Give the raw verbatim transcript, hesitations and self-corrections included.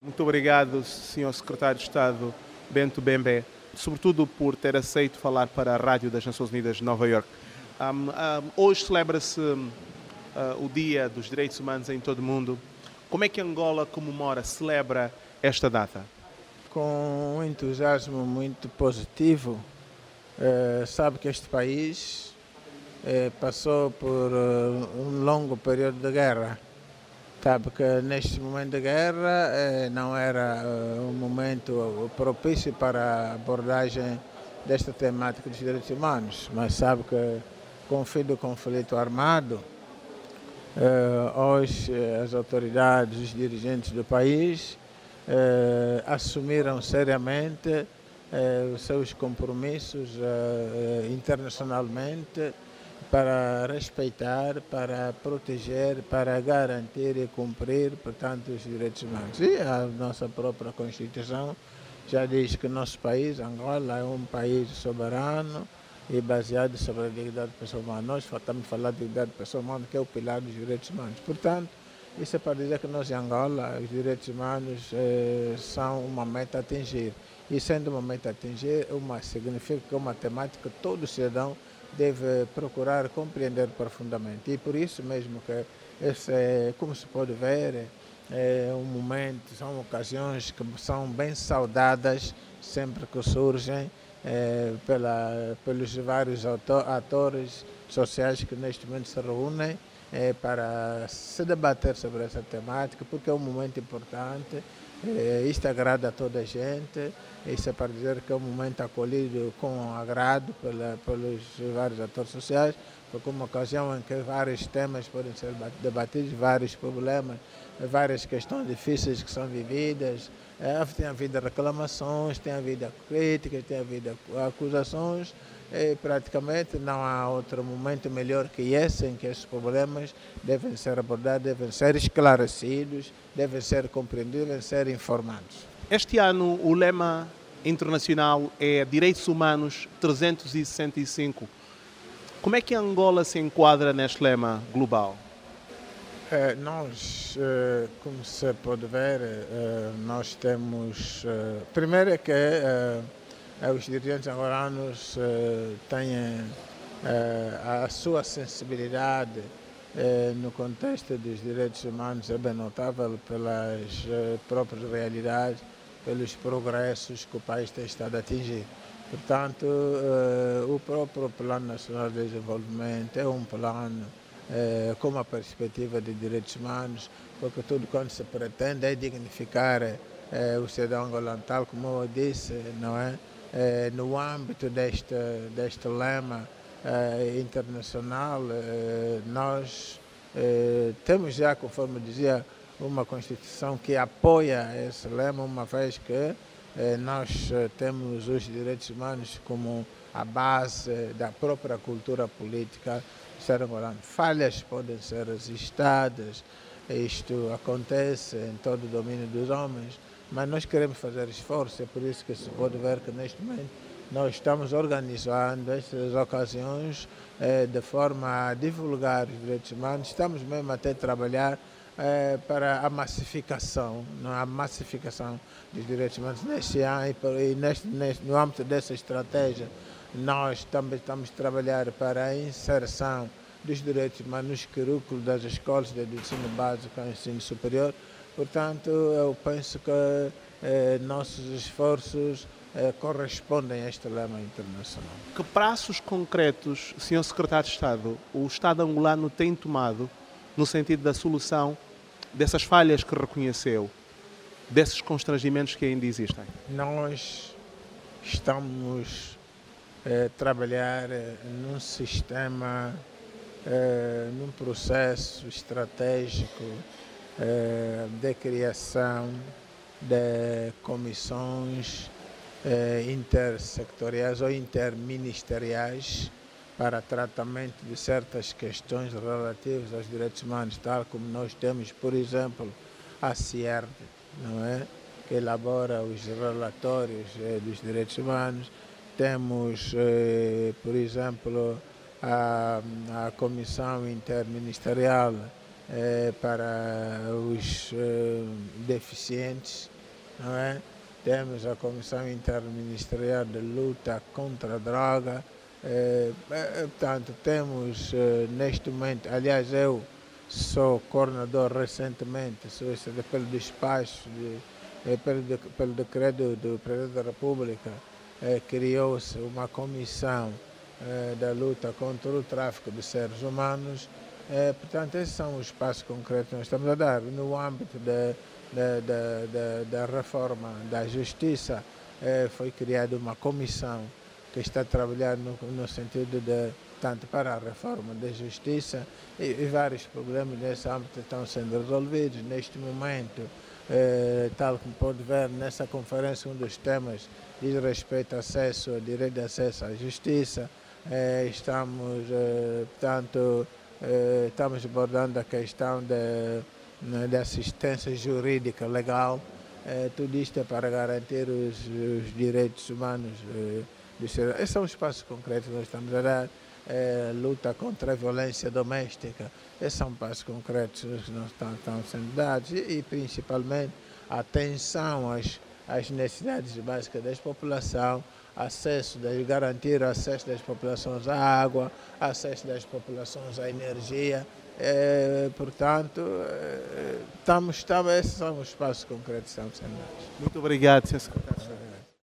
Muito obrigado, senhor Secretário de Estado Bento Bembe, sobretudo por ter aceito falar para a Rádio das Nações Unidas de Nova Iorque. Um, um, hoje celebra-se uh, o Dia dos Direitos Humanos em todo o mundo. Como é que Angola comemora, celebra esta data? Com um entusiasmo muito positivo. Eh, sabe que este país eh, passou por uh, um longo período de guerra. Sabe que neste momento de guerra eh, não era uh, um momento propício para a abordagem desta temática dos direitos humanos, mas sabe que com o fim do conflito armado, eh, hoje as autoridades, os dirigentes do país eh, assumiram seriamente eh, os seus compromissos eh, internacionalmente para respeitar, para proteger, para garantir e cumprir, portanto, os direitos humanos. E a nossa própria Constituição já diz que nosso país, Angola, é um país soberano e baseado sobre a dignidade da pessoa humana. Nós estamos a falar de dignidade da pessoa humana, que é o pilar dos direitos humanos. Portanto, isso é para dizer que nós em Angola, os direitos humanos eh, são uma meta a atingir. E sendo uma meta a atingir, uma, significa que é uma temática que todo cidadão deve procurar compreender profundamente. E por isso mesmo que, esse, é, como se pode ver, é um momento, são ocasiões que são bem saudadas sempre que surgem é, pela, pelos vários autor, atores sociais que neste momento se reúnem é, para se debater sobre essa temática, porque é um momento importante. É, isto agrada a toda a gente, isso é para dizer que é um momento acolhido com agrado pela, pelos vários atores sociais, porque é uma ocasião em que vários temas podem ser debatidos, vários problemas, várias questões difíceis que são vividas. É, tem havido reclamações, tem havido críticas, tem havido acusações, e praticamente não há outro momento melhor que esse em que esses problemas devem ser abordados, devem ser esclarecidos, devem ser compreendidos, devem ser informados. Este ano o lema internacional é Direitos Humanos trezentos e sessenta e cinco. Como é que Angola se enquadra neste lema global? É, nós, é, como se pode ver, é, nós temos... É, primeiro é que é, os dirigentes angolanos é, têm é, a sua sensibilidade é, no contexto dos direitos humanos é bem notável pelas é, próprias realidades, pelos progressos que o país tem estado a atingir. Portanto, eh, o próprio Plano Nacional de Desenvolvimento é um plano eh, com uma perspectiva de direitos humanos, porque tudo quanto se pretende é dignificar eh, o cidadão angolano, tal como eu disse, não é? Eh, no âmbito deste, deste lema eh, internacional, eh, nós eh, temos já, conforme dizia, uma Constituição que apoia esse lema, uma vez que eh, nós eh, temos os direitos humanos como a base da própria cultura política do Estado angolano. Falhas podem ser registradas, isto acontece em todo o domínio dos homens, mas nós queremos fazer esforço, é por isso que se pode ver que neste momento nós estamos organizando estas ocasiões eh, de forma a divulgar os direitos humanos, estamos mesmo até a trabalhar É, para a massificação, não, a massificação dos direitos humanos neste ano e neste, neste, no âmbito dessa estratégia nós também estamos a trabalhar para a inserção dos direitos humanos nos currículos das escolas de ensino básico e ensino superior. Portanto, eu penso que eh, nossos esforços eh, correspondem a este lema internacional. Que passos concretos, senhor Secretário de Estado, o Estado angolano tem tomado no sentido da solução dessas falhas que reconheceu, desses constrangimentos que ainda existem? Nós estamos a trabalhar num sistema, num processo estratégico de criação de comissões intersectoriais ou interministeriais para tratamento de certas questões relativas aos direitos humanos, tal como nós temos, por exemplo, a CIERD, não é? Que elabora os relatórios eh, dos direitos humanos. Temos, eh, por exemplo, a, a Comissão Interministerial eh, para os eh, Deficientes, não é? Temos a Comissão Interministerial de Luta contra a Droga. Eh, eh, portanto, temos eh, neste momento, aliás, eu sou coordenador recentemente, sou esse pelo despacho, de, eh, pelo, de, pelo decreto do Presidente da República, eh, criou-se uma comissão eh, da luta contra o tráfico de seres humanos. Eh, portanto, esses são os passos concretos que nós estamos a dar. No âmbito da, da, da, da, da reforma da Justiça, eh, foi criada uma comissão que está a trabalhar no, no sentido de, tanto para a reforma da Justiça, e, e vários problemas nesse âmbito estão sendo resolvidos. Neste momento, eh, tal como pode ver nessa conferência, um dos temas diz respeito ao acesso, ao direito de acesso à justiça. Eh, estamos, eh, portanto, eh, estamos abordando a questão de, de assistência jurídica legal. Eh, tudo isto é para garantir os, os direitos humanos. Eh, Esses são os passos concretos que nós estamos a dar. É, luta contra a violência doméstica. Esses são passos concretos que não estão, estão sendo dados e, e principalmente, atenção às, às necessidades básicas da população, acesso, de garantir o acesso das populações à água, acesso das populações à energia. É, portanto, é, estamos, estamos, esses são os passos concretos que estão sendo dados. Muito obrigado, senhor Secretário de Estado.